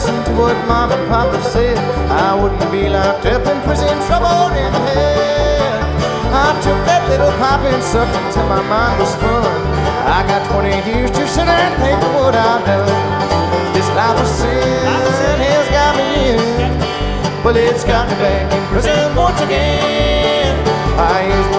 listened to what Mom and Papa said, I wouldn't be locked up in prison, troubled in the head. I took that little pipe and sucked until my mind was spun. I got 20 years to sit and pay for what I've done. This life of sin has got me in, but it's got me back in prison once again. I used